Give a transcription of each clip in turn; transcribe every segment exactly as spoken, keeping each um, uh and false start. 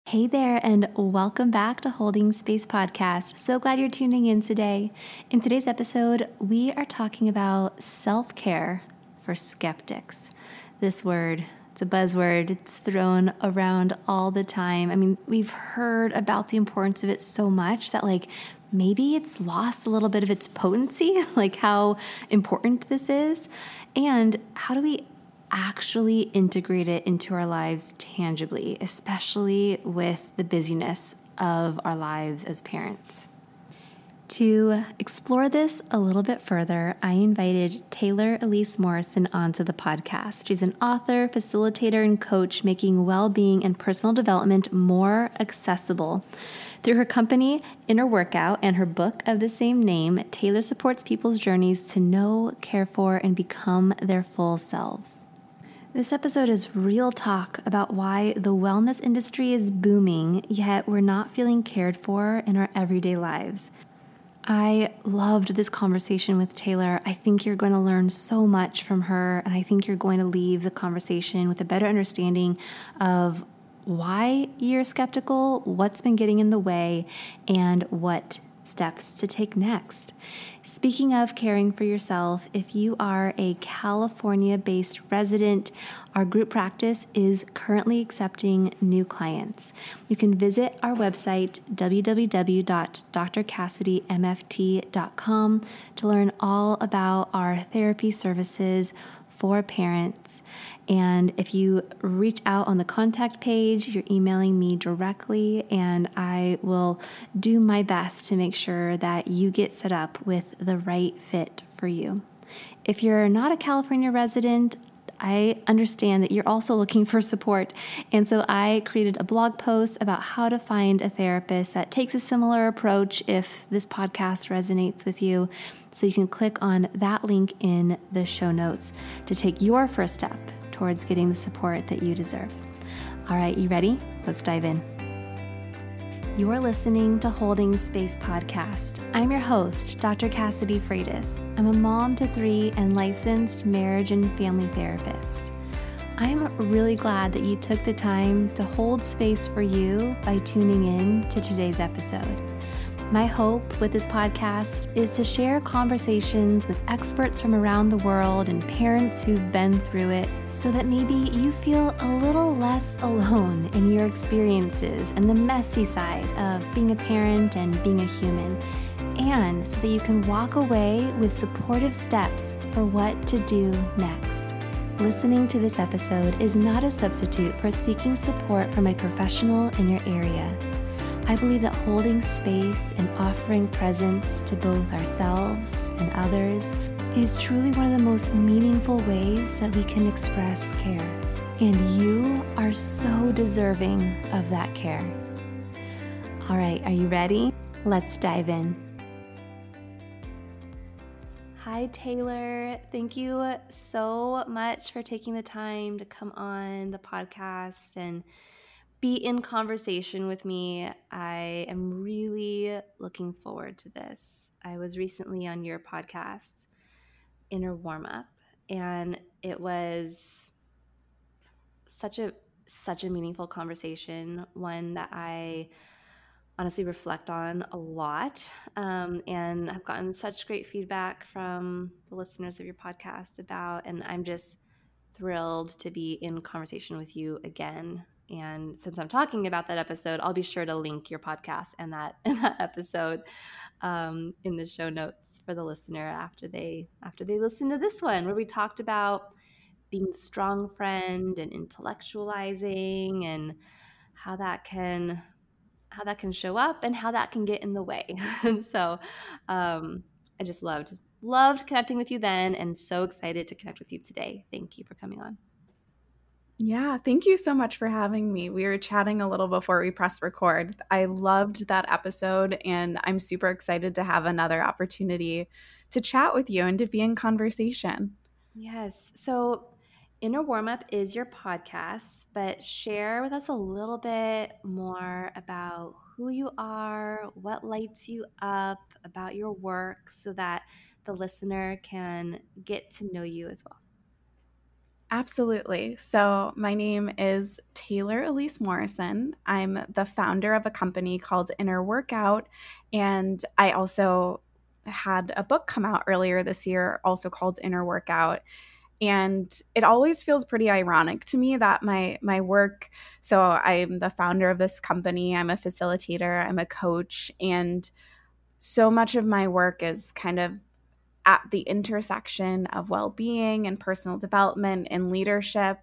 Hey there, and welcome back to Holding Space Podcast. So glad you're tuning in today. In today's episode, we are talking about self-care for skeptics. This word, it's a buzzword. It's thrown around all the time. I mean, we've heard about the importance of it so much that like maybe it's lost a little bit of its potency, like how important this is. And how do we actually integrate it into our lives tangibly, especially with the busyness of our lives as parents? To explore this a little bit further, I invited Taylor Elise Morrison onto the podcast. She's an author, facilitator, and coach making well-being and personal development more accessible. Through her company, Inner Workout, and her book of the same name, Taylor supports people's journeys to know, care for, and become their full selves. This episode is real talk about why the wellness industry is booming, yet we're not feeling cared for in our everyday lives. I loved this conversation with Taylor. I think you're going to learn so much from her, and I think you're going to leave the conversation with a better understanding of why you're skeptical, what's been getting in the way, and what steps to take next. Speaking of caring for yourself, if you are a California-based resident, our group practice is currently accepting new clients. You can visit our website, w w w dot d r cassidy m f t dot com, to learn all about our therapy services for parents. And if you reach out on the contact page, you're emailing me directly, and I will do my best to make sure that you get set up with the right fit for you. If you're not a California resident, I understand that you're also looking for support. And so I created a blog post about how to find a therapist that takes a similar approach if this podcast resonates with you. So you can click on that link in the show notes to take your first step towards getting the support that you deserve. All right, you ready? Let's dive in. You're listening to Holding Space Podcast. I'm your host, Doctor Cassidy Freitas. I'm a mom to three and licensed marriage and family therapist. I'm really glad that you took the time to hold space for you by tuning in to today's episode. My hope with this podcast is to share conversations with experts from around the world and parents who've been through it so that maybe you feel a little less alone in your experiences and the messy side of being a parent and being a human, and so that you can walk away with supportive steps for what to do next. Listening to this episode is not a substitute for seeking support from a professional in your area. I believe that holding space and offering presence to both ourselves and others is truly one of the most meaningful ways that we can express care. And you are so deserving of that care. All right, are you ready? Let's dive in. Hi, Taylor. Thank you so much for taking the time to come on the podcast and be in conversation with me. I am really looking forward to this. I was recently on your podcast, Inner Warm-Up, and it was such a such a meaningful conversation, one that I honestly reflect on a lot, um, and I've gotten such great feedback from the listeners of your podcast about, and I'm just thrilled to be in conversation with you again. And since I'm talking about that episode, I'll be sure to link your podcast and that, and that episode um, in the show notes for the listener after they after they listen to this one, where we talked about being the strong friend and intellectualizing and how that can how that can show up and how that can get in the way. And so um, I just loved loved connecting with you then, and so excited to connect with you today. Thank you for coming on. Yeah, thank you so much for having me. We were chatting a little before we pressed record. I loved that episode, and I'm super excited to have another opportunity to chat with you and to be in conversation. Yes. So Inner Warm-Up is your podcast, but share with us a little bit more about who you are, what lights you up, about your work, so that the listener can get to know you as well. Absolutely. So, my name is Taylor Elise Morrison. I'm the founder of a company called Inner Workout. And I also had a book come out earlier this year, also called Inner Workout. And it always feels pretty ironic to me that my my work, so I'm the founder of this company, I'm a facilitator, I'm a coach, and so much of my work is kind of at the intersection of well-being and personal development and leadership.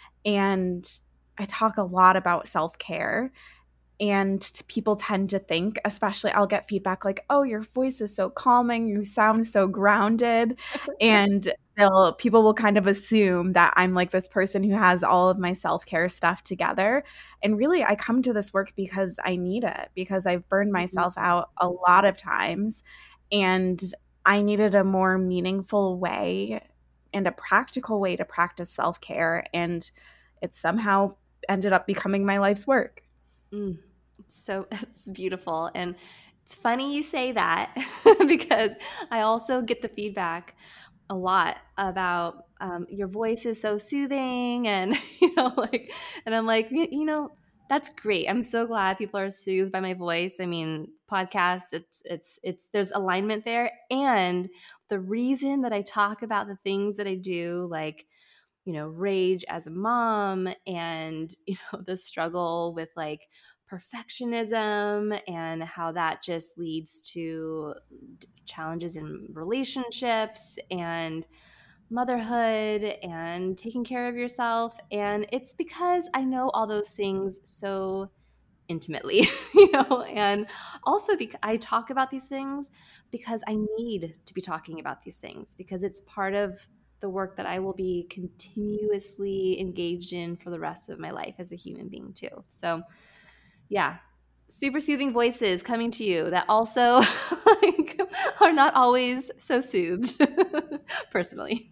And I talk a lot about self-care. And people tend to think, especially I'll get feedback like, oh, your voice is so calming, you sound so grounded. And they'll people will kind of assume that I'm like this person who has all of my self-care stuff together. And really, I come to this work because I need it, because I've burned myself out a lot of times. And I needed a more meaningful way and a practical way to practice self-care. And it somehow ended up becoming my life's work. Mm, so it's beautiful. And it's funny you say that because I also get the feedback a lot about um, your voice is so soothing, and you know, like, and I'm like, you, you know, that's great. I'm so glad people are soothed by my voice. I mean, podcasts, it's it's it's there's alignment there, and the reason that I talk about the things that I do, like, you know, rage as a mom, and you know, the struggle with like perfectionism and how that just leads to challenges in relationships and motherhood and taking care of yourself. And it's because I know all those things so intimately, you know, and also because I talk about these things because I need to be talking about these things, because it's part of the work that I will be continuously engaged in for the rest of my life as a human being too. So yeah, super soothing voices coming to you that also like, are not always so soothed personally.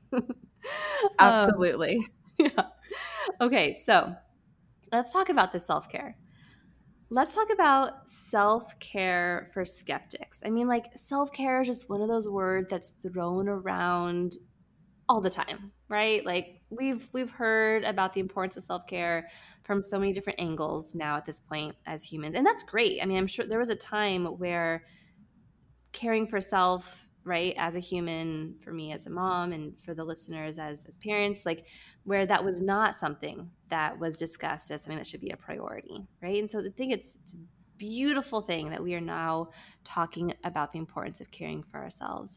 um, Absolutely. yeah. Okay, so let's talk about the self-care. Let's talk about self-care for skeptics. I mean, like, self-care is just one of those words that's thrown around all the time, right? Like, we've we've heard about the importance of self-care from so many different angles now at this point as humans. And that's great. I mean, I'm sure there was a time where caring for self, right, as a human, for me as a mom and for the listeners as as parents, like, where that was not something that was discussed as something that should be a priority, right? And so I think it's, it's a beautiful thing that we are now talking about the importance of caring for ourselves.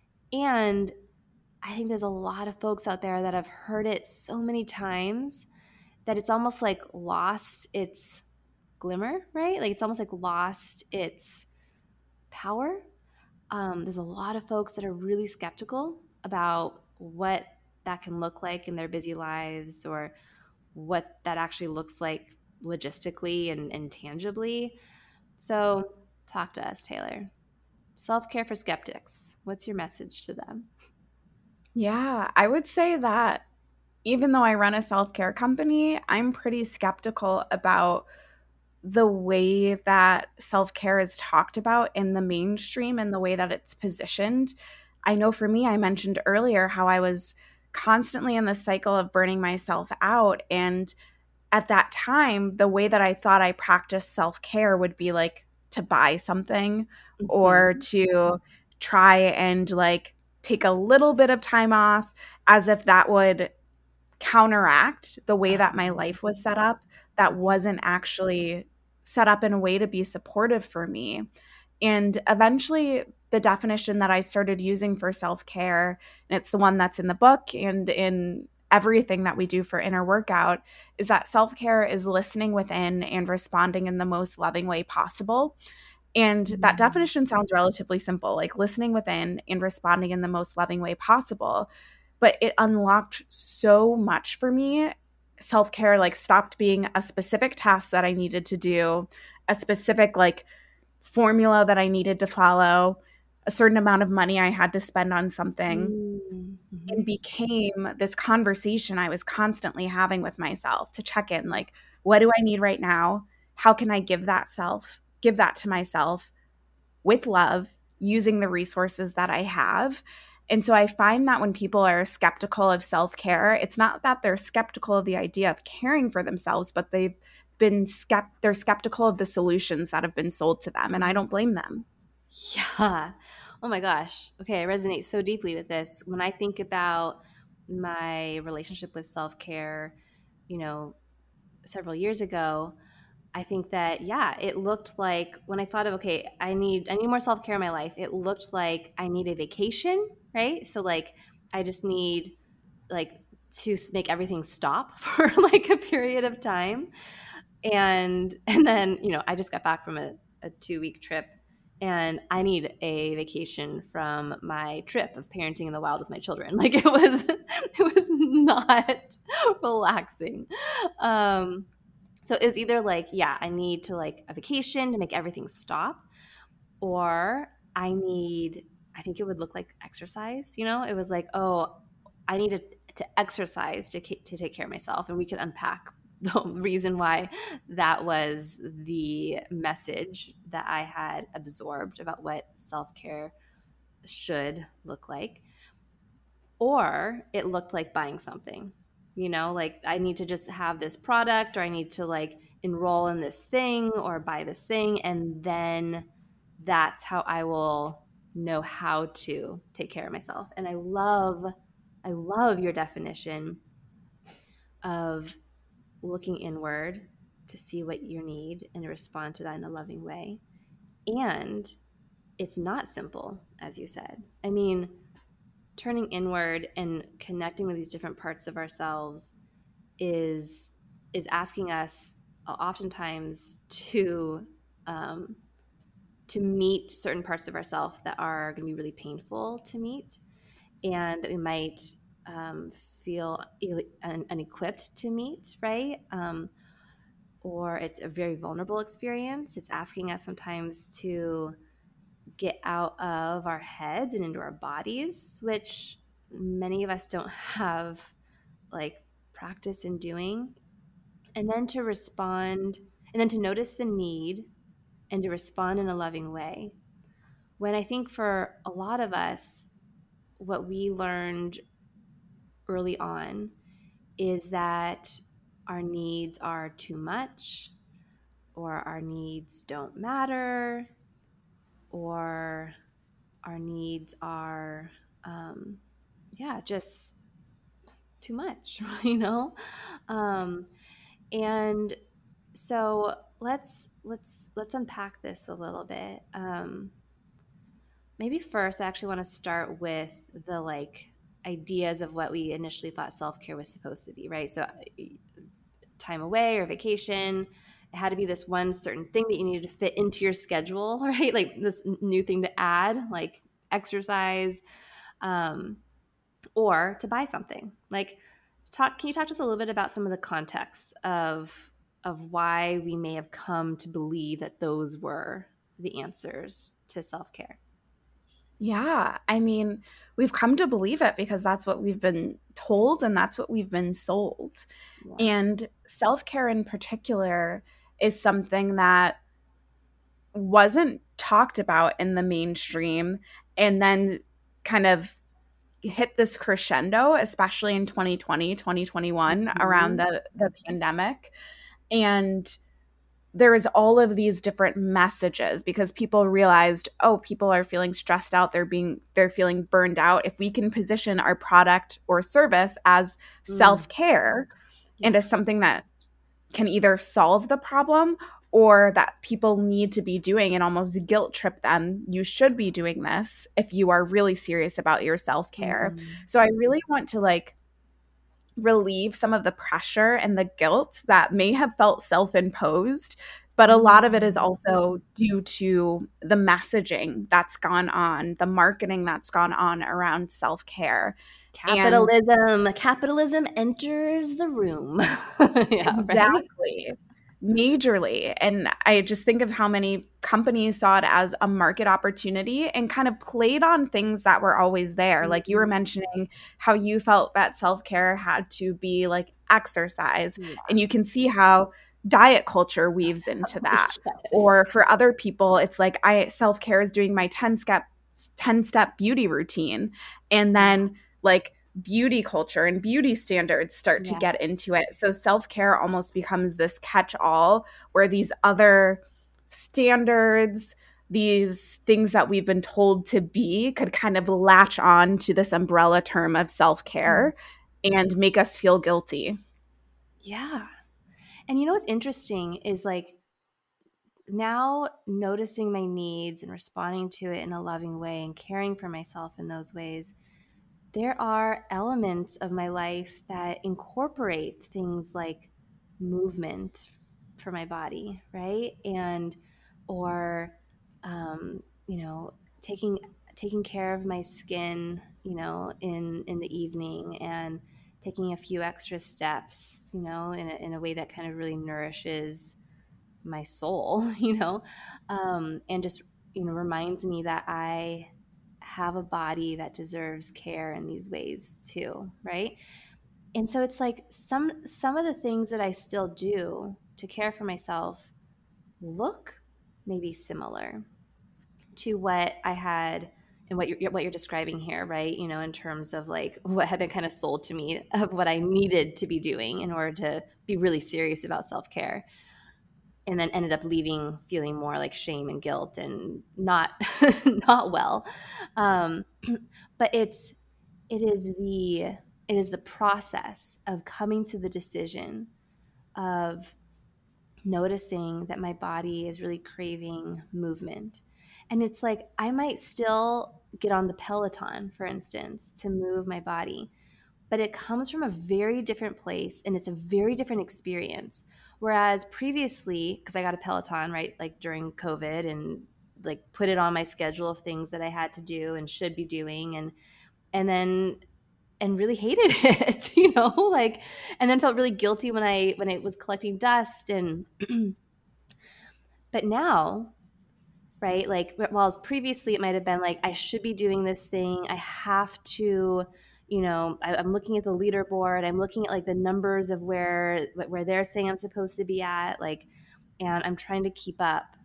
And I think there's a lot of folks out there that have heard it so many times that it's almost like lost its glimmer, right? Like, it's almost like lost its power. Um, there's a lot of folks that are really skeptical about what that can look like in their busy lives, or what that actually looks like logistically and, and tangibly. So talk to us, Taylor. Self-care for skeptics. What's your message to them? Yeah, I would say that even though I run a self care company, I'm pretty skeptical about the way that self care is talked about in the mainstream and the way that it's positioned. I know for me, I mentioned earlier how I was constantly in the cycle of burning myself out. And at that time, the way that I thought I practiced self care would be like to buy something or Mm-hmm. to try and like take a little bit of time off, as if that would counteract the way that my Um, life was set up, that wasn't actually set up in a way to be supportive for me. And eventually, the definition that I started using for self care, and it's the one that's in the book and in everything that we do for Inner Workout, is that self care is listening within and responding in the most loving way possible. And that mm, definition sounds relatively simple, like listening within and responding in the most loving way possible. But it unlocked so much for me. Self care, like, stopped being a specific task that I needed to do, a specific, like, formula that I needed to follow, a certain amount of money I had to spend on something, mm, mhm. and became this conversation I was constantly having with myself to check in, like, what do I need right now? How can I give that self, give that to myself with love, using the resources that I have? And so I find that when people are skeptical of self-care, it's not that they're skeptical of the idea of caring for themselves, but they've been skept- they're skeptical of the solutions that have been sold to them. And I don't blame them. Yeah. Oh my gosh. Okay. I resonate so deeply with this. When I think about my relationship with self-care, you know, several years ago, I think that, yeah, it looked like when I thought of, okay, I need, I need more self-care in my life. It looked like I need a vacation, right? So like, I just need like to make everything stop for like a period of time. And, and then, you know, I just got back from a, a two week trip and I need a vacation from my trip of parenting in the wild with my children. Like it was, it was not relaxing. Um, so it's either like, yeah, I need to like a vacation to make everything stop, or I need, I think it would look like exercise, you know? It was like, oh, I needed to exercise to, to take care of myself. And we could unpack the reason why that was the message that I had absorbed about what self-care should look like. Or it looked like buying something, you know, like I need to just have this product, or I need to like enroll in this thing or buy this thing. And then that's how I will know how to take care of myself. And I love, I love your definition of looking inward to see what you need and to respond to that in a loving way. And it's not simple, as you said. I mean, turning inward and connecting with these different parts of ourselves is is asking us uh, oftentimes to um, to meet certain parts of ourselves that are going to be really painful to meet, and that we might um, feel un- unequipped to meet, right? Um, or it's a very vulnerable experience. It's asking us sometimes to get out of our heads and into our bodies, which many of us don't have like practice in doing. And then to respond, and then to notice the need and to respond in a loving way. When I think for a lot of us, what we learned early on is that our needs are too much, or our needs don't matter, or our needs are, um, yeah, just too much, you know? Um, and so let's let's let's unpack this a little bit. Um, maybe first, I actually want to start with the like ideas of what we initially thought self-care was supposed to be, right? So time away or vacation, it had to be this one certain thing that you needed to fit into your schedule, right? Like this new thing to add, like exercise, um, or to buy something. Like, talk. Can you talk to us a little bit about some of the context of of why we may have come to believe that those were the answers to self-care? Yeah, I mean, we've come to believe it because that's what we've been told and that's what we've been sold. Yeah. And self-care in particular is something that wasn't talked about in the mainstream and then kind of hit this crescendo, especially in twenty twenty, twenty twenty-one, Mm-hmm. around the, the pandemic. And there is all of these different messages because people realized, oh, people are feeling stressed out. They're being, they're feeling burned out. If we can position our product or service as Mm. self-care Yeah. and as something that can either solve the problem or that people need to be doing and almost guilt trip them, you should be doing this if you are really serious about your self-care. Mm. So I really want to like relieve some of the pressure and the guilt that may have felt self-imposed, but a lot of it is also due to the messaging that's gone on, the marketing that's gone on around self-care. Capitalism. And capitalism enters the room. Yeah, exactly. Right? Majorly. And I just think of how many companies saw it as a market opportunity and kind of played on things that were always there. Mm-hmm. Like you were mentioning how you felt that self-care had to be like exercise. Yeah. And you can see how diet culture weaves into that. Yes. Or for other people, it's like I self-care is doing my ten step ten-step beauty routine. And then like beauty culture and beauty standards start to Yeah. get into it. So self-care almost becomes this catch-all where these other standards, these things that we've been told to be, could kind of latch on to this umbrella term of self-care mm. and make us feel guilty. Yeah. And you know what's interesting is like now noticing my needs and responding to it in a loving way and caring for myself in those ways, there are elements of my life that incorporate things like movement for my body, right? And or um, you know, taking taking care of my skin, you know, in in the evening, and taking a few extra steps, you know, in a, in a way that kind of really nourishes my soul, you know, um, and just, you know, reminds me that I have a body that deserves care in these ways too, right? And so it's like some some of the things that I still do to care for myself look maybe similar to what I had and what you're what you're describing here, right? You know, in terms of like what had been kind of sold to me of what I needed to be doing in order to be really serious about self-care. And then ended up leaving feeling more like shame and guilt and not not well. Um, but it's it is the it is the process of coming to the decision of noticing that my body is really craving movement. And it's like I might still get on the Peloton, for instance, to move my body, but it comes from a very different place and it's a very different experience. Whereas previously, because I got a Peloton, right, like during COVID, and like put it on my schedule of things that I had to do and should be doing, and and then and really hated it, you know, like, and then felt really guilty when I when it was collecting dust. And but now, right, like, while previously it might have been like I should be doing this thing, I have to, you know, I, I'm looking at the leaderboard, I'm looking at like the numbers of where where they're saying I'm supposed to be at, like, and I'm trying to keep up.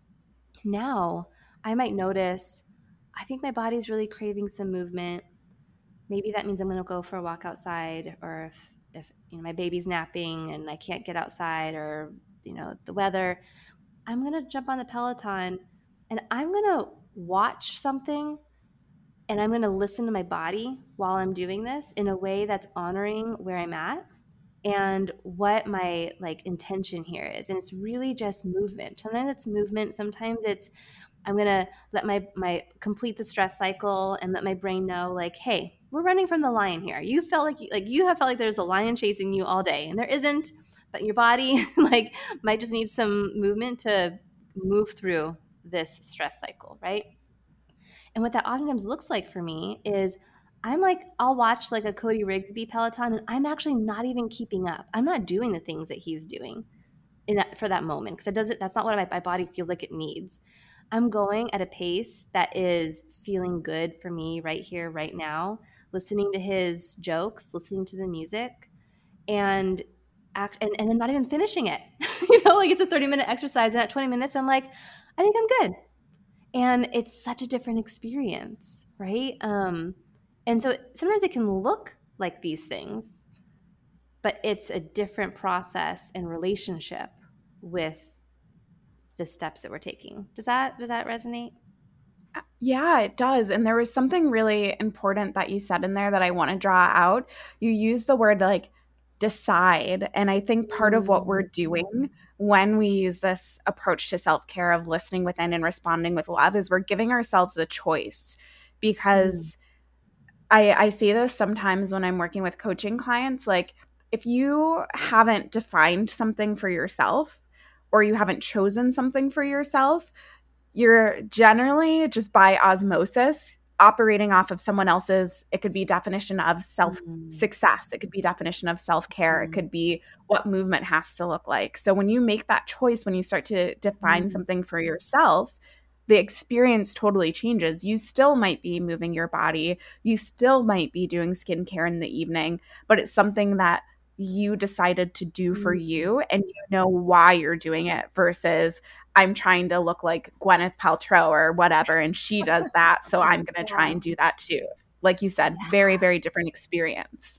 Now I might notice I think my body's really craving some movement. Maybe that means I'm going to go for a walk outside, or if if you know my baby's napping and I can't get outside, or you know the weather, I'm going to jump on the Peloton and I'm going to watch something, and I'm going to listen to my body while I'm doing this in a way that's honoring where I'm at and what my like intention here is. And it's really just movement. Sometimes it's movement. Sometimes it's I'm going to let my my complete the stress cycle and let my brain know like, hey, we're running from the lion here. You felt like you, like you have felt like there's a lion chasing you all day, and there isn't, but your body like might just need some movement to move through this stress cycle, right? And what that oftentimes looks like for me is I'm like, I'll watch like a Cody Rigsby Peloton and I'm actually not even keeping up. I'm not doing the things that he's doing in that for that moment, because it doesn't, that's not what my, my body feels like it needs. I'm going at a pace that is feeling good for me right here, right now, listening to his jokes, listening to the music, and act, and, and then not even finishing it. You know, like it's a thirty minute exercise, and at twenty minutes, I'm like, I think I'm good. And it's such a different experience, right? Um, and so sometimes it can look like these things, but it's a different process and relationship with the steps that we're taking. Does that does that resonate? Yeah, it does. And there was something really important that you said in there that I want to draw out. You use the word like decide. And I think part of what we're doing when we use this approach to self-care of listening within and responding with love is we're giving ourselves a choice. Because mm. I, I say this sometimes when I'm working with coaching clients, like if you haven't defined something for yourself or you haven't chosen something for yourself, you're generally just by osmosis operating off of someone else's, it could be definition of self-success. It could be definition of self-care. Mm. It could be what movement has to look like. So when you make that choice, when you start to define mm. something for yourself, the experience totally changes. You still might be moving your body. You still might be doing skincare in the evening, but it's something that you decided to do for mm. you, and you know why you're doing it versus I'm trying to look like Gwyneth Paltrow or whatever, and she does that, so I'm going to try and do that too. Like you said, very, very different experience.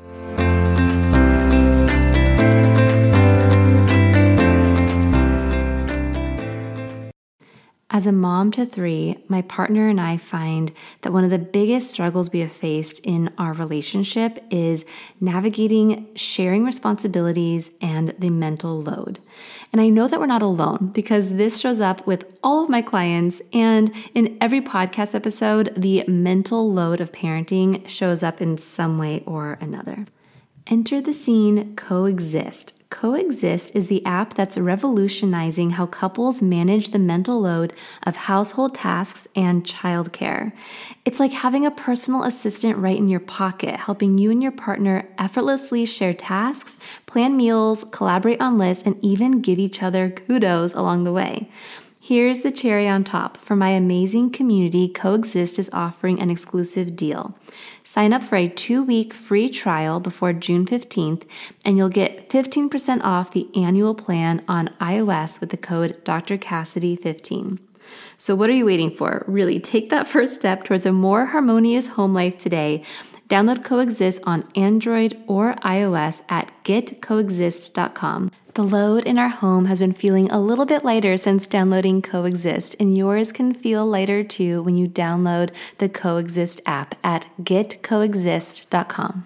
As a mom to three, my partner and I find that one of the biggest struggles we have faced in our relationship is navigating sharing responsibilities and the mental load. And I know that we're not alone because this shows up with all of my clients, and in every podcast episode, the mental load of parenting shows up in some way or another. Enter the scene Coexist. Coexist is the app that's revolutionizing how couples manage the mental load of household tasks and childcare. It's like having a personal assistant right in your pocket, helping you and your partner effortlessly share tasks, plan meals, collaborate on lists, and even give each other kudos along the way. Here's the cherry on top. For my amazing community, Coexist is offering an exclusive deal. Sign up for a two-week free trial before June fifteenth, and you'll get fifteen percent off the annual plan on iOS with the code D R Cassidy fifteen. So what are you waiting for? Really, take that first step towards a more harmonious home life today. Download Coexist on Android or iOS at get coexist dot com. The load in our home has been feeling a little bit lighter since downloading Coexist, and yours can feel lighter too when you download the Coexist app at get coexist dot com.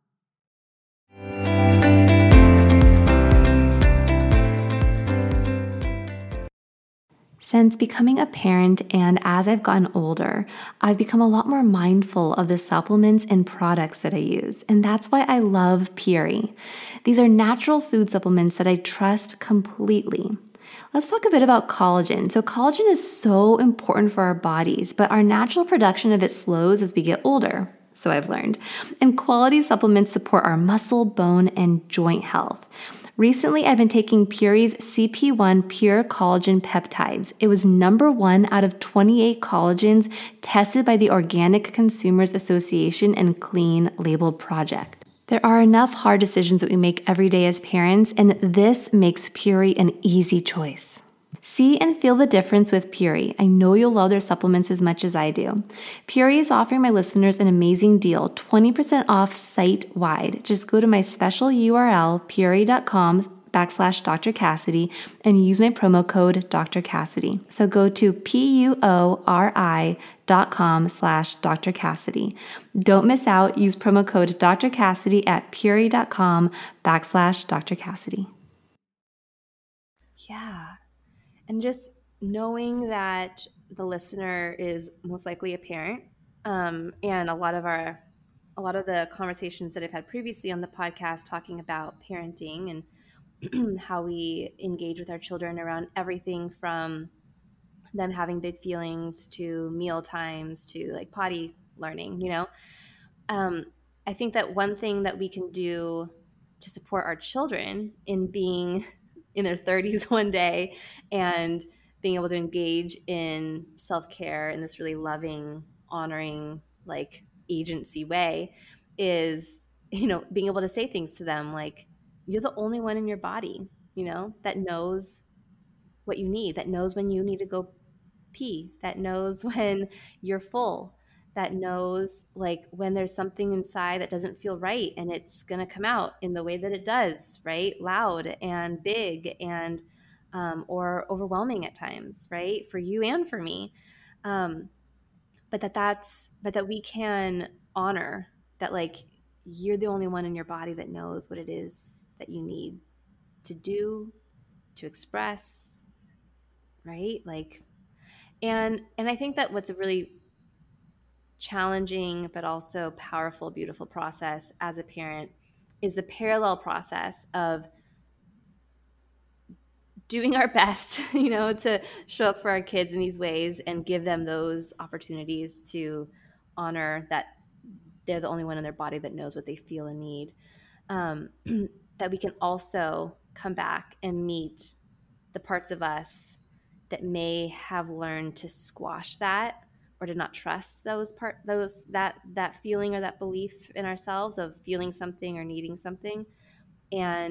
Since becoming a parent and as I've gotten older, I've become a lot more mindful of the supplements and products that I use, and that's why I love Puri. These are natural food supplements that I trust completely. Let's talk a bit about collagen. So collagen is so important for our bodies, but our natural production of it slows as we get older, so I've learned. And quality supplements support our muscle, bone, and joint health. Recently, I've been taking Puri's C P one Pure Collagen Peptides. It was number one out of twenty-eight collagens tested by the Organic Consumers Association and Clean Label Project. There are enough hard decisions that we make every day as parents, and this makes Puri an easy choice. See and feel the difference with Puri. I know you'll love their supplements as much as I do. Puri is offering my listeners an amazing deal, twenty percent off site-wide. Just go to my special U R L, puri.com backslash Dr. Cassidy, and use my promo code Doctor Cassidy. So go to P-U-O-R-I dot com slash Dr. Cassidy. Don't miss out. Use promo code Doctor Cassidy at puri.com backslash Dr. Cassidy. Yeah. And just knowing that the listener is most likely a parent, um, and a lot of our, a lot of the conversations that I've had previously on the podcast talking about parenting and how we engage with our children around everything from them having big feelings to meal times to like potty learning, you know, um, I think that one thing that we can do to support our children in being in their thirties one day and being able to engage in self-care in this really loving, honoring, like agency way is, you know, being able to say things to them like, you're the only one in your body, you know, that knows what you need, that knows when you need to go pee, that knows when you're full, that knows like when there's something inside that doesn't feel right and it's going to come out in the way that it does, right? Loud and big and um, or overwhelming at times, right? For you and for me. Um, but that that's, but that we can honor that, like, you're the only one in your body that knows what it is that you need to do, to express, right? Like, and, and I think that what's a really challenging but also powerful, beautiful process as a parent is the parallel process of doing our best, you know, to show up for our kids in these ways and give them those opportunities to honor that they're the only one in their body that knows what they feel and need. Um, that we can also come back and meet the parts of us that may have learned to squash that or to not trust those part those that that feeling or that belief in ourselves of feeling something or needing something, and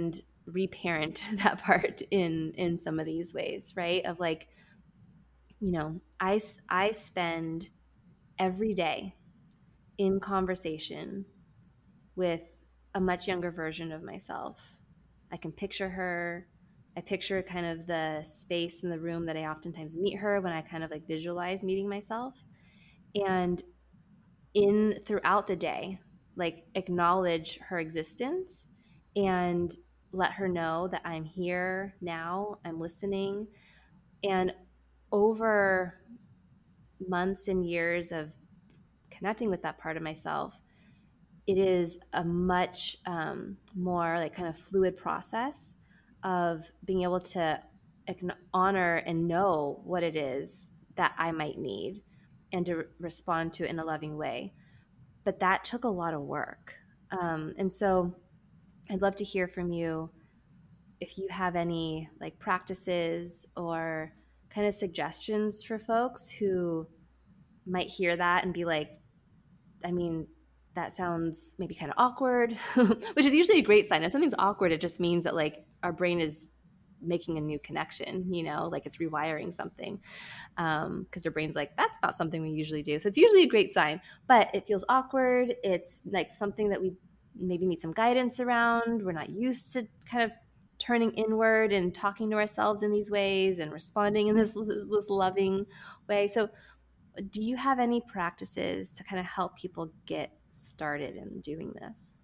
reparent that part in in some of these ways, right? Of like, you know, I I spend every day in conversation with a much younger version of myself. I can picture her. I picture kind of the space in the room that I oftentimes meet her when I kind of like visualize meeting myself. And in throughout the day, like acknowledge her existence and let her know that I'm here now, I'm listening. And over months and years of connecting with that part of myself, it is a much um, more like kind of fluid process of being able to honor and know what it is that I might need and to respond to it in a loving way. But that took a lot of work. Um, and so I'd love to hear from you if you have any like practices or kind of suggestions for folks who might hear that and be like, I mean, that sounds maybe kind of awkward, which is usually a great sign. If something's awkward, it just means that like our brain is making a new connection, you know, like it's rewiring something. Um, because your brain's like, that's not something we usually do. So it's usually a great sign, but it feels awkward. It's like something that we maybe need some guidance around. We're not used to kind of turning inward and talking to ourselves in these ways and responding in this, this loving way. So do you have any practices to kind of help people get started in doing this?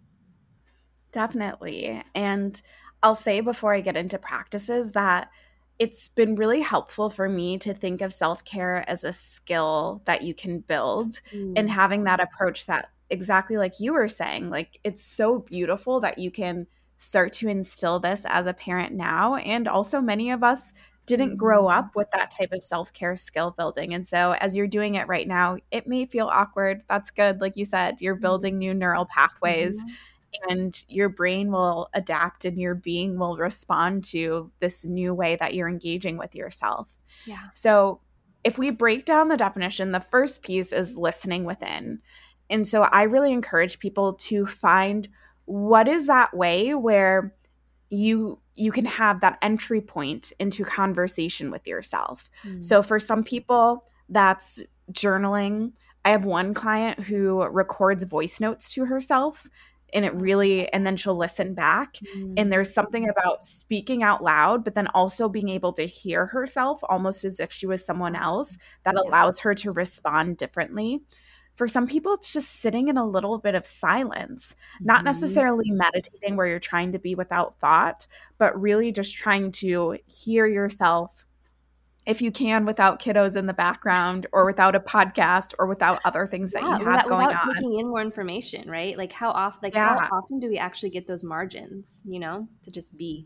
Definitely. And I'll say before I get into practices that it's been really helpful for me to think of self-care as a skill that you can build, Mm. and having that approach that exactly like you were saying, like it's so beautiful that you can start to instill this as a parent now. And also many of us didn't grow up with that type of self-care skill building. And so as you're doing it right now, it may feel awkward. That's good. Like you said, you're building new neural pathways. Mm-hmm. And your brain will adapt and your being will respond to this new way that you're engaging with yourself. Yeah. So if we break down the definition, the first piece is listening within. And so I really encourage people to find what is that way where you you can have that entry point into conversation with yourself. Mm. So for some people, that's journaling. I have one client who records voice notes to herself, and it really, and then she'll listen back. Mm. And there's something about speaking out loud, but then also being able to hear herself almost as if she was someone else that yeah. allows her to respond differently. For some people, it's just sitting in a little bit of silence, mm-hmm. not necessarily meditating where you're trying to be without thought, but really just trying to hear yourself, if you can, without kiddos in the background or without a podcast or without other things yeah, that you have without, going without on. Taking in more information, right? Like how often, like yeah. how often do we actually get those margins, you know, to just be?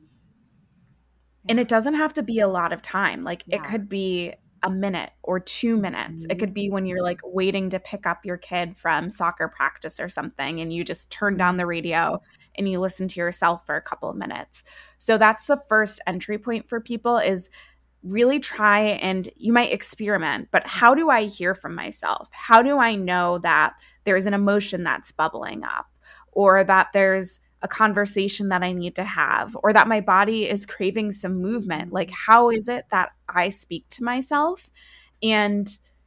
Yeah. And it doesn't have to be a lot of time. Like yeah. it could be a minute or two minutes. Mm-hmm. It could be when you're like waiting to pick up your kid from soccer practice or something, and you just turn down the radio and you listen to yourself for a couple of minutes. So that's the first entry point for people, is really try, and you might experiment, but how do I hear from myself? How do I know that there's an emotion that's bubbling up, or that there's a conversation that I need to have, or that my body is craving some movement? Like, how is it that I speak to myself? And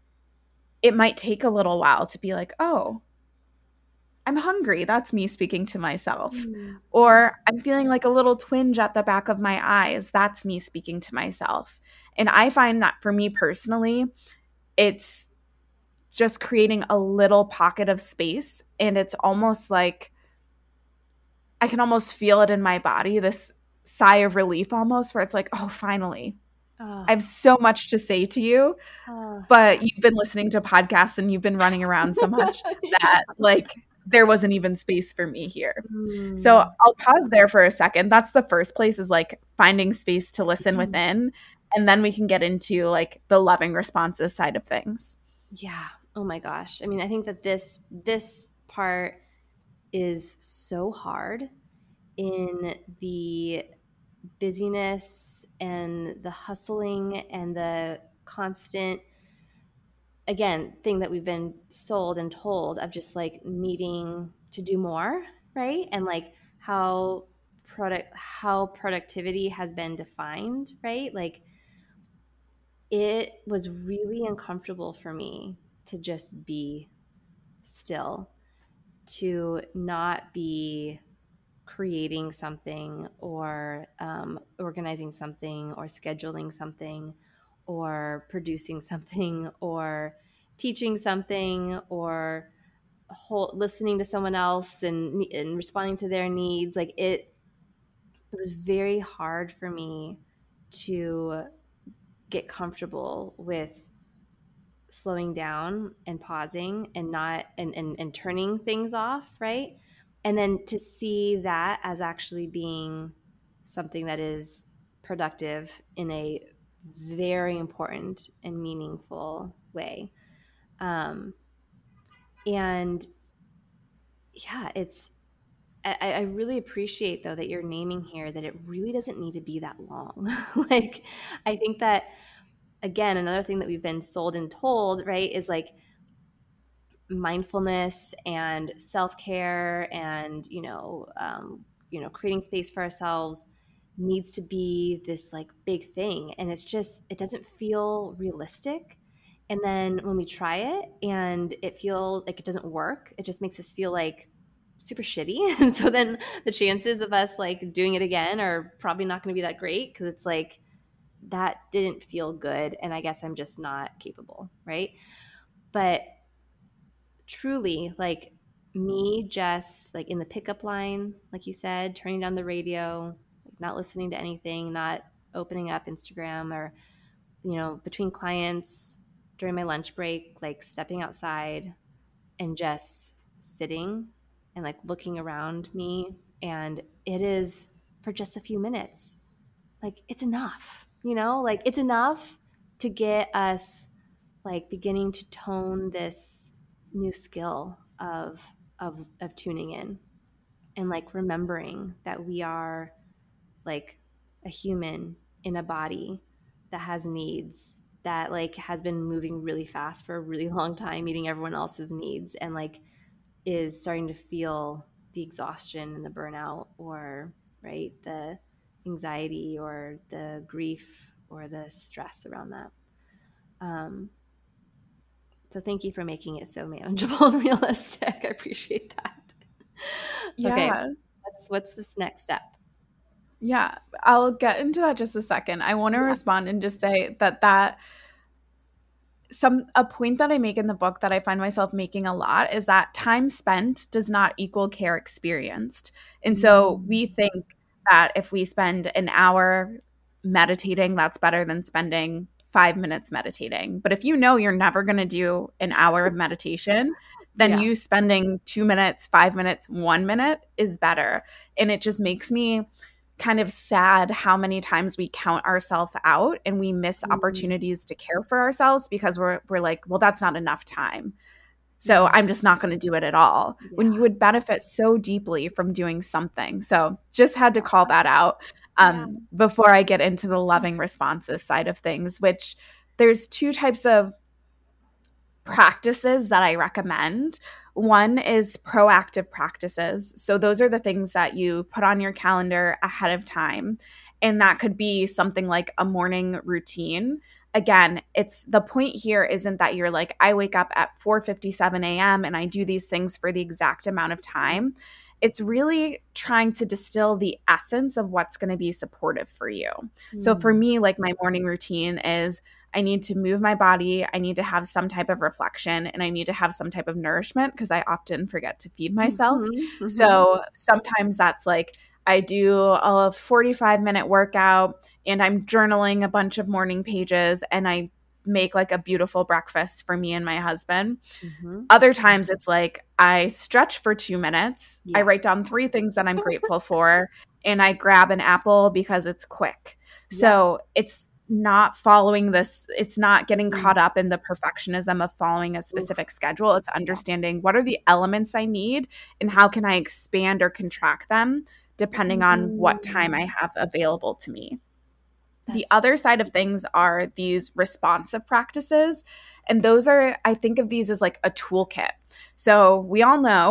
it might take a little while to be like, oh, I'm hungry. That's me speaking to myself. Mm. Or I'm feeling like a little twinge at the back of my eyes. That's me speaking to myself. And I find that for me personally, it's just creating a little pocket of space. And it's almost like I can almost feel it in my body, this sigh of relief almost, where it's like, oh, finally. Oh. I have so much to say to you, oh. but you've been listening to podcasts and you've been running around so much that like there wasn't even space for me here. Mm. So I'll pause there for a second. That's the first place, is like finding space to listen mm. within. And then we can get into like the loving responses side of things. Yeah. Oh my gosh. I mean, I think that this, this part is so hard in the busyness and the hustling and the constant, again, thing that we've been sold and told of just like needing to do more, right? And like how product, how productivity has been defined, right? Like it was really uncomfortable for me to just be still, to not be creating something or um, organizing something or scheduling something or producing something or teaching something or whole, listening to someone else and, and responding to their needs. Like it, it was very hard for me to get comfortable with slowing down and pausing and not and, and and turning things off, right? And then to see that as actually being something that is productive in a very important and meaningful way. Um, and yeah, it's I, I really appreciate though that you're naming here that it really doesn't need to be that long. Like I think that again, another thing that we've been sold and told, right, is like mindfulness and self-care and you know um, you know creating space for ourselves needs to be this like big thing, and it's just it doesn't feel realistic. And then when we try it and it feels like it doesn't work, it just makes us feel like super shitty. And so then the chances of us like doing it again are probably not going to be that great, because it's like that didn't feel good and I guess I'm just not capable, right? But truly, like me just like in the pickup line, like you said, turning down the radio, like not listening to anything, not opening up Instagram, or you know between clients during my lunch break, like stepping outside and just sitting and like looking around me. And it is for just a few minutes, like it's enough, you know like it's enough to get us like beginning to tone this new skill of of of tuning in and like remembering that we are like a human in a body that has needs, that like has been moving really fast for a really long time, meeting everyone else's needs, and like is starting to feel the exhaustion and the burnout, or right the anxiety or the grief or the stress around that. um, So thank you for making it so manageable and realistic. I appreciate that. Yeah. Okay, what's, what's this next step? Yeah, I'll get into that just a second. I want to yeah. respond and just say that that some a point that I make in the book that I find myself making a lot is that time spent does not equal care experienced. And so mm. we think that if we spend an hour meditating, that's better than spending five minutes meditating. But if you know you're never going to do an hour of meditation, then yeah. you spending two minutes, five minutes, one minute is better. And it just makes me kind of sad how many times we count ourselves out and we miss mm. opportunities to care for ourselves because we're we're like, well, that's not enough time. So yeah. I'm just not going to do it at all. Yeah. When you would benefit so deeply from doing something. So just had to call that out um, yeah. before I get into the loving responses side of things, which there's two types of practices that I recommend. One is proactive practices. So those are the things that you put on your calendar ahead of time. And that could be something like a morning routine. Again, it's the point here isn't that you're like, I wake up at four fifty-seven a.m. and I do these things for the exact amount of time. It's really trying to distill the essence of what's going to be supportive for you. Mm. So for me, like my morning routine is I need to move my body, I need to have some type of reflection, and I need to have some type of nourishment because I often forget to feed myself. Mm-hmm. Mm-hmm. So sometimes that's like I do a forty-five minute workout and I'm journaling a bunch of morning pages and I make like a beautiful breakfast for me and my husband. Mm-hmm. Other times it's like I stretch for two minutes. Yeah. I write down three things that I'm grateful for and I grab an apple because it's quick. Yeah. So it's not following this. It's not getting mm-hmm. caught up in the perfectionism of following a specific Oof. schedule. It's understanding what are the elements I need and how can I expand or contract them depending mm-hmm. on what time I have available to me. That's the other side of things are these responsive practices. And those are, I think of these as like a toolkit. So we all know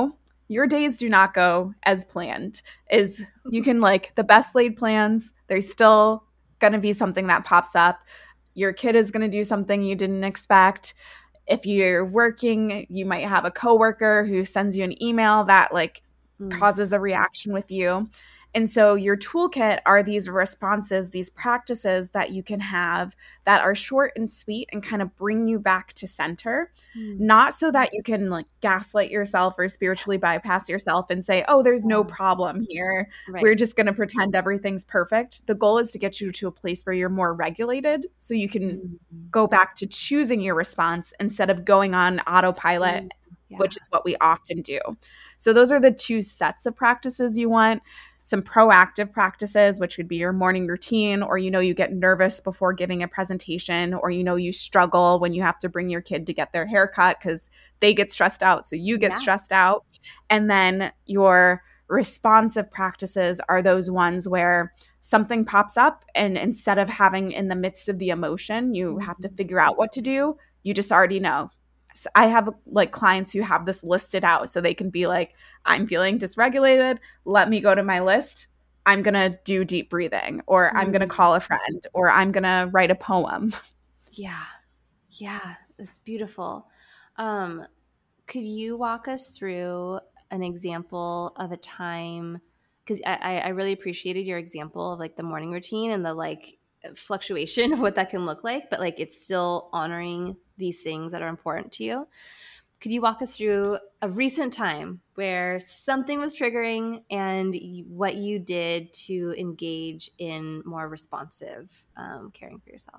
your days do not go as planned. Is you can like the best laid plans, there's still going to be something that pops up. Your kid is going to do something you didn't expect. If you're working, you might have a coworker who sends you an email that like mm. causes a reaction with you. And so your toolkit are these responses, these practices that you can have that are short and sweet and kind of bring you back to center, mm. not so that you can like gaslight yourself or spiritually bypass yourself and say, oh, there's no problem here. Right. We're just going to pretend everything's perfect. The goal is to get you to a place where you're more regulated so you can mm. go back to choosing your response instead of going on autopilot, mm. yeah. which is what we often do. So those are the two sets of practices you want. Some proactive practices, which would be your morning routine, or you know you get nervous before giving a presentation, or you know you struggle when you have to bring your kid to get their hair cut because they get stressed out, so you get yeah. stressed out. And then your responsive practices are those ones where something pops up, and instead of having in the midst of the emotion, you mm-hmm. have to figure out what to do. You just already know. I have like clients who have this listed out so they can be like, I'm feeling dysregulated. Let me go to my list. I'm going to do deep breathing, or mm. I'm going to call a friend, or I'm going to write a poem. Yeah. Yeah. It's beautiful. Um, could you walk us through an example of a time? Because I, I really appreciated your example of like the morning routine and the like fluctuation of what that can look like, but like it's still honoring these things that are important to you. Could you walk us through a recent time where something was triggering and what you did to engage in more responsive um, caring for yourself?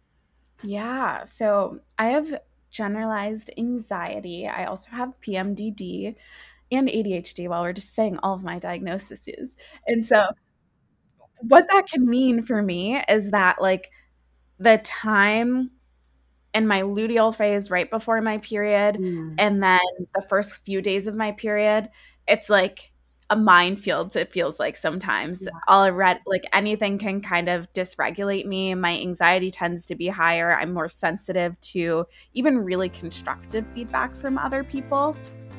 Yeah. So I have generalized anxiety. I also have P M D D and A D H D, while we're just saying all of my diagnoses. And so what that can mean for me is that like the time in my luteal phase right before my period mm. and then the first few days of my period, it's like a minefield. It feels like sometimes yeah. I'll read like anything can kind of dysregulate me. My anxiety tends to be higher. I'm more sensitive to even really constructive feedback from other people.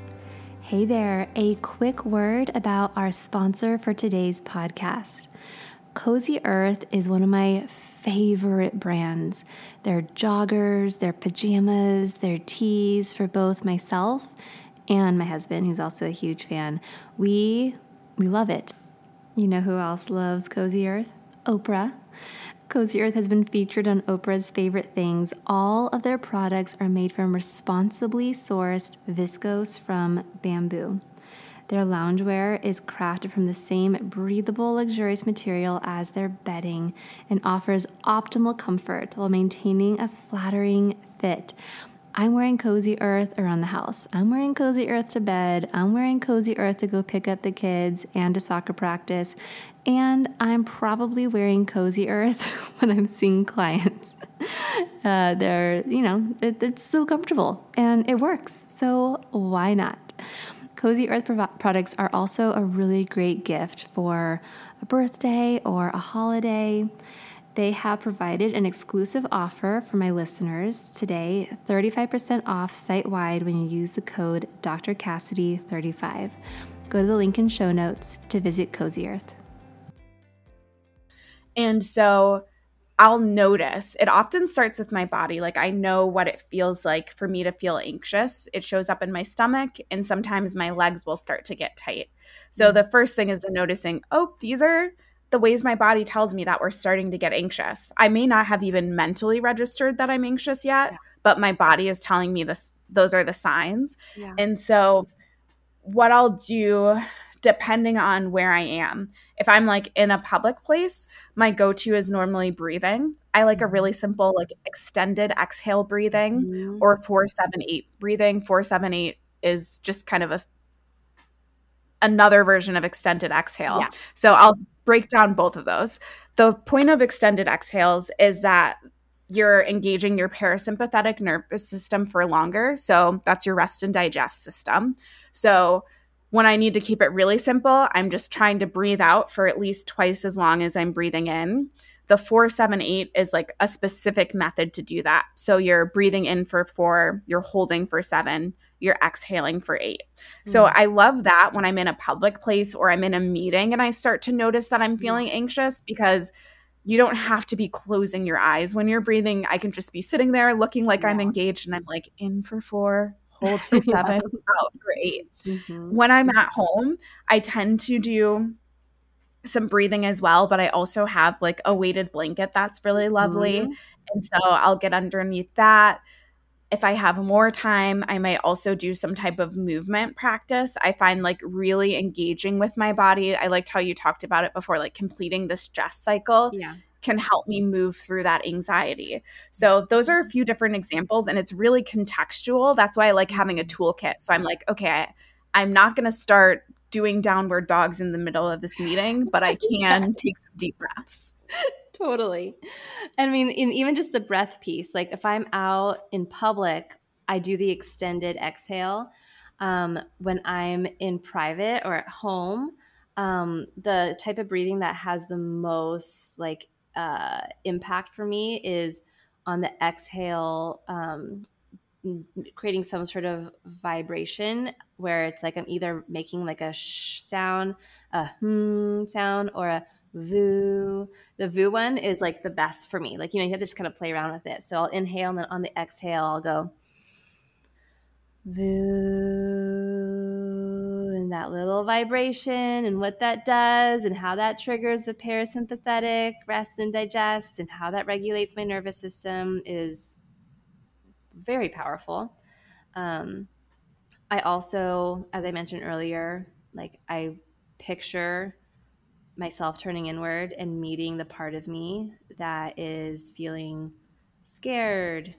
Hey there, a quick word about our sponsor for today's podcast. Cozy Earth is one of my favorite brands. Their joggers, their pajamas, their tees for both myself and my husband, who's also a huge fan. We we love it. You know who else loves Cozy Earth? Oprah. Cozy Earth has been featured on Oprah's Favorite Things. All of their products are made from responsibly sourced viscose from bamboo. Their loungewear is crafted from the same breathable, luxurious material as their bedding and offers optimal comfort while maintaining a flattering fit. I'm wearing Cozy Earth around the house. I'm wearing Cozy Earth to bed. I'm wearing Cozy Earth to go pick up the kids and to soccer practice. And I'm probably wearing Cozy Earth when I'm seeing clients. Uh, they're, you know, it, it's so comfortable and it works. So why not? Cozy Earth prov- products are also a really great gift for a birthday or a holiday. They have provided an exclusive offer for my listeners today, thirty-five percent off site-wide when you use the code D R Cassidy thirty-five. Go to the link in show notes to visit Cozy Earth. And so I'll notice, it often starts with my body. Like I know what it feels like for me to feel anxious. It shows up in my stomach and sometimes my legs will start to get tight. So mm-hmm. the first thing is noticing, oh, these are the ways my body tells me that we're starting to get anxious. I may not have even mentally registered that I'm anxious yet, yeah. but my body is telling me this. Those are the signs. Yeah. And so what I'll do, depending on where I am, if I'm like in a public place, my go-to is normally breathing. I like a really simple, like extended exhale breathing mm-hmm. or four, seven, eight breathing. Four, seven, eight is just kind of a another version of extended exhale. Yeah. So I'll break down both of those. The point of extended exhales is that you're engaging your parasympathetic nervous system for longer. So that's your rest and digest system. So When I need to keep it really simple, I'm just trying to breathe out for at least twice as long as I'm breathing in. The four, seven, eight is like a specific method to do that. So you're breathing in for four, you're holding for seven, you're exhaling for eight. So Mm. I love that when I'm in a public place or I'm in a meeting and I start to notice that I'm feeling Yeah. anxious, because you don't have to be closing your eyes when you're breathing. I can just be sitting there looking like I'm Yeah. engaged, and I'm like, in for four, hold for seven, Yeah. out for eight. Mm-hmm. When I'm at home, I tend to do some breathing as well, but I also have like a weighted blanket that's really lovely. Mm-hmm. And so I'll get underneath that. If I have more time, I might also do some type of movement practice. I find like really engaging with my body. I liked how you talked about it before, like completing the stress cycle Yeah. can help me move through that anxiety. So those are a few different examples, and it's really contextual. That's why I like having a toolkit. So I'm like, okay, I, I'm not going to start doing downward dogs in the middle of this meeting, but I Yeah. can take some deep breaths. Totally. I mean, in even just the breath piece, like if I'm out in public, I do the extended exhale. Um, when I'm in private or at home, um, the type of breathing that has the most like uh, impact for me is on the exhale, um, creating some sort of vibration where it's like I'm either making like a sh sound, a hmm sound, or a voo. The voo one is like the best for me. Like, you know, you have to just kind of play around with it. So I'll inhale, and then on the exhale, I'll go voo, and that little vibration and what that does and how that triggers the parasympathetic rest and digest and how that regulates my nervous system is very powerful. Um, I also, as I mentioned earlier, like I picture myself turning inward and meeting the part of me that is feeling scared,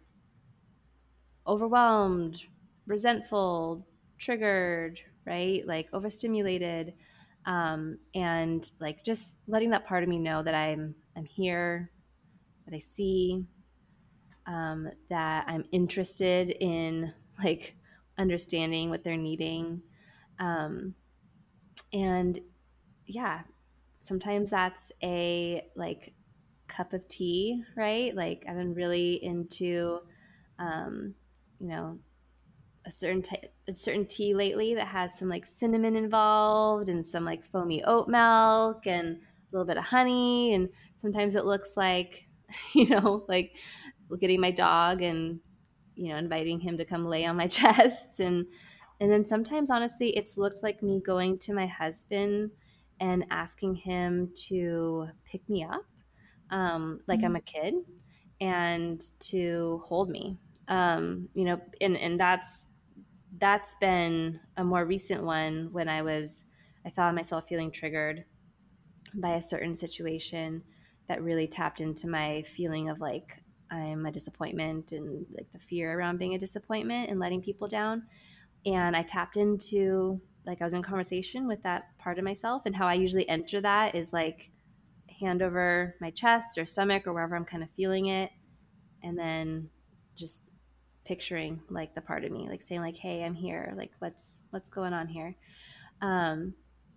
overwhelmed, resentful, triggered, right? Like overstimulated. Um, and like just letting that part of me know that I'm I'm here, that I see, um, that I'm interested in like understanding what they're needing. Um, and yeah, sometimes that's a like cup of tea, right? Like I've been really into, um, you know, a certain type, a certain tea lately that has some like cinnamon involved and some like foamy oat milk and a little bit of honey. And sometimes it looks like, you know, like getting my dog and, you know, inviting him to come lay on my chest. And, and then sometimes honestly, it's looked like me going to my husband and asking him to pick me up, um, like I'm a kid, and to hold me. Um, you know, and, and that's, that's been a more recent one when I was, I found myself feeling triggered by a certain situation that really tapped into my feeling of like I'm a disappointment and like the fear around being a disappointment and letting people down. And I tapped into like I was in conversation with that part of myself, and how I usually enter that is like hand over my chest or stomach or wherever I'm kind of feeling it, and then just picturing like the part of me like saying like, hey, I'm here, like what's what's going on here. um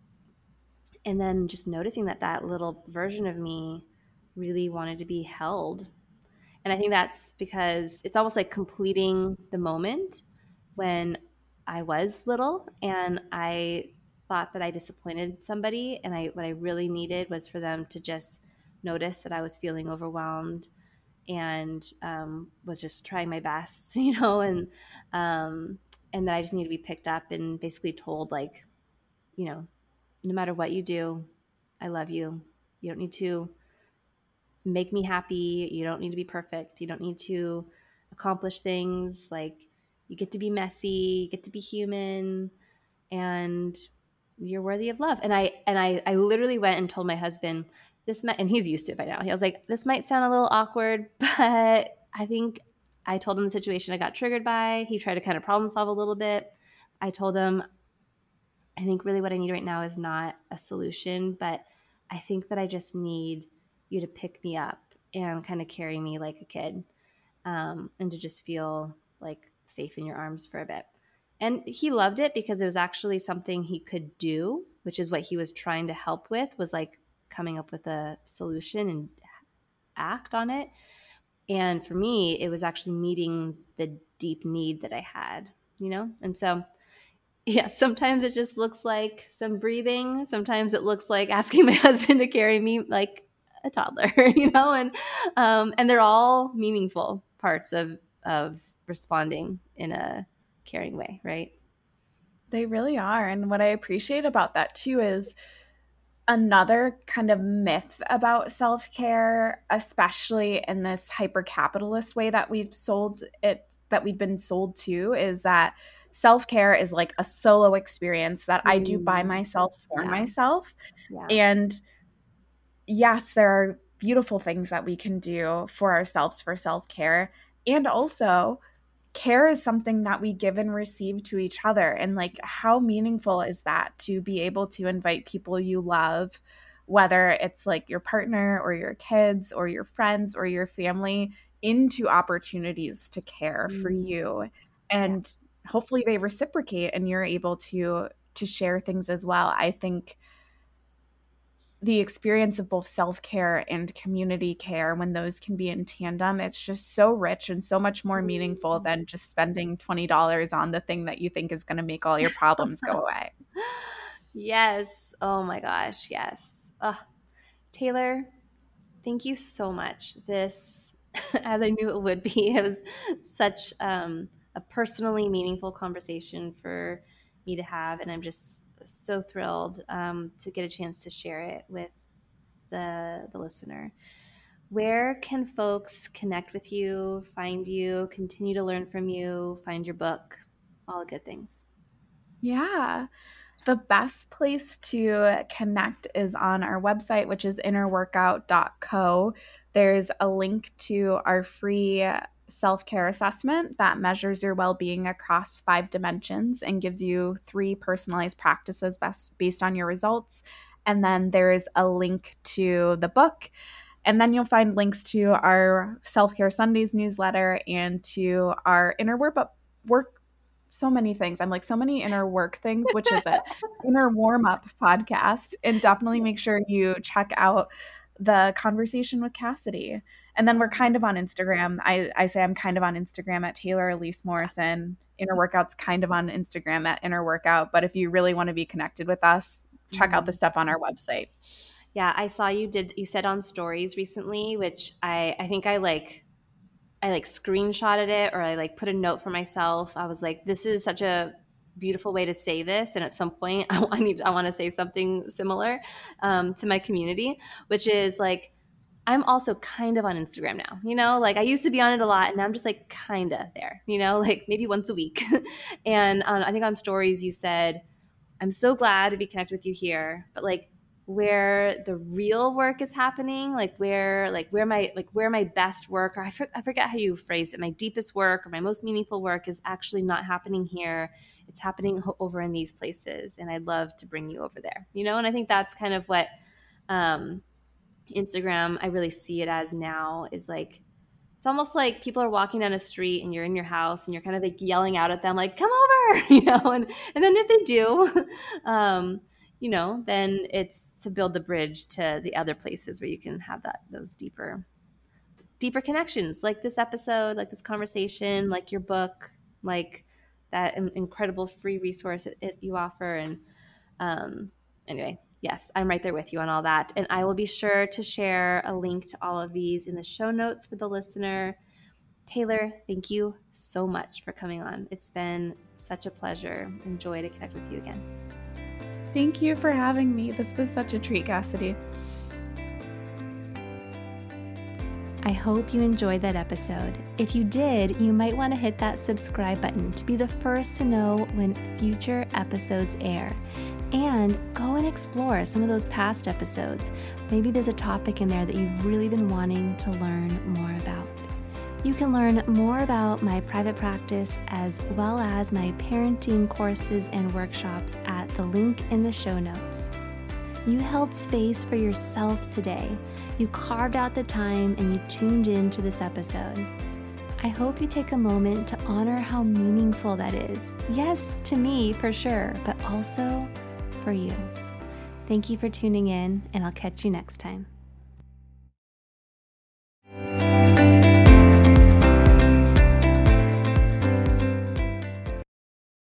and then just noticing that that little version of me really wanted to be held. And I think that's because it's almost like completing the moment when I was little and I thought that I disappointed somebody, and I what I really needed was for them to just notice that I was feeling overwhelmed and um, was just trying my best, you know, and um, and that I just need to be picked up and basically told like, you know, no matter what you do, I love you. You don't need to make me happy. You don't need to be perfect. You don't need to accomplish things. Like you get to be messy, you get to be human, and you're worthy of love. And I and I I literally went and told my husband this might, and he's used to it by now. He was like, this might sound a little awkward, but I think I told him the situation I got triggered by. He tried to kind of problem solve a little bit. I told him, I think really what I need right now is not a solution, but I think that I just need you to pick me up and kind of carry me like a kid, um, and to just feel like safe in your arms for a bit. And he loved it because it was actually something he could do, which is what he was trying to help with, was like coming up with a solution and act on it. And for me, it was actually meeting the deep need that I had, you know? And so, yeah, sometimes it just looks like some breathing. Sometimes it looks like asking my husband to carry me like a toddler, you know? And um, and they're all meaningful parts of of responding in a caring way, right? They really are. And what I appreciate about that too is another kind of myth about self-care, especially in this hyper-capitalist way that we've sold it, that we've been sold to, is that self-care is like a solo experience that I do by myself for Yeah. myself. Yeah. And yes, there are beautiful things that we can do for ourselves for self-care. And also, care is something that we give and receive to each other. And like, how meaningful is that to be able to invite people you love, whether it's like your partner or your kids or your friends or your family, into opportunities to care for you. And yeah. hopefully they reciprocate and you're able to to share things as well. I think the experience of both self-care and community care, when those can be in tandem, it's just so rich and so much more meaningful than just spending twenty dollars on the thing that you think is going to make all your problems go away. Yes. Oh my gosh. Yes. Ugh. Taylor, thank you so much. This, as I knew it would be, it was such um, a personally meaningful conversation for me to have. And I'm just so thrilled um, to get a chance to share it with the the listener. Where can folks connect with you, find you, continue to learn from you, find your book, all the good things? Yeah. The best place to connect is on our website, which is inner workout dot co. There's a link to our free self-care assessment that measures your well-being across five dimensions and gives you three personalized practices best based on your results. And then there's a link to the book. And then you'll find links to our Self-Care Sundays newsletter and to our inner work work so many things. I'm like, so many inner work things, which is it? Inner warm up podcast. And definitely make sure you check out the conversation with Cassidy. And then we're kind of on Instagram. I, I say I'm kind of on Instagram at Taylor Elise Morrison. Inner Workout's kind of on Instagram at Inner Workout. But if you really want to be connected with us, check mm-hmm. out the stuff on our website. Yeah, I saw you did, you said on stories recently, which I, I think I like, I like screenshotted it, or I like put a note for myself. I was like, this is such a beautiful way to say this. And at some point I, I need, I want to say something similar um, to my community, which is like, I'm also kind of on Instagram now, you know, like I used to be on it a lot and now I'm just like kind of there, you know, like maybe once a week. And um, I think on stories you said, I'm so glad to be connected with you here, but like where the real work is happening, like where, like where my, like where my best work, or I, for, I forget how you phrased it, my deepest work or my most meaningful work is actually not happening here. It's happening ho- over in these places. And I'd love to bring you over there, you know? And I think that's kind of what um, Instagram, I really see it as now, is like, it's almost like people are walking down a street and you're in your house and you're kind of like yelling out at them, like, come over, you know? And, and then if they do, um, you know, then it's to build the bridge to the other places where you can have that, those deeper, deeper connections, like this episode, like this conversation, like your book, like that incredible free resource it, it you offer. And um, anyway, yes, I'm right there with you on all that. And I will be sure to share a link to all of these in the show notes for the listener. Taylor, thank you so much for coming on. It's been such a pleasure and joy to connect with you again. Thank you for having me. This was such a treat, Cassidy. I hope you enjoyed that episode. If you did, you might want to hit that subscribe button to be the first to know when future episodes air. And go and explore some of those past episodes. Maybe there's a topic in there that you've really been wanting to learn more about. You can learn more about my private practice as well as my parenting courses and workshops at the link in the show notes. You held space for yourself today. You carved out the time and you tuned in to this episode. I hope you take a moment to honor how meaningful that is. Yes, to me for sure, but also for you. Thank you for tuning in, and I'll catch you next time.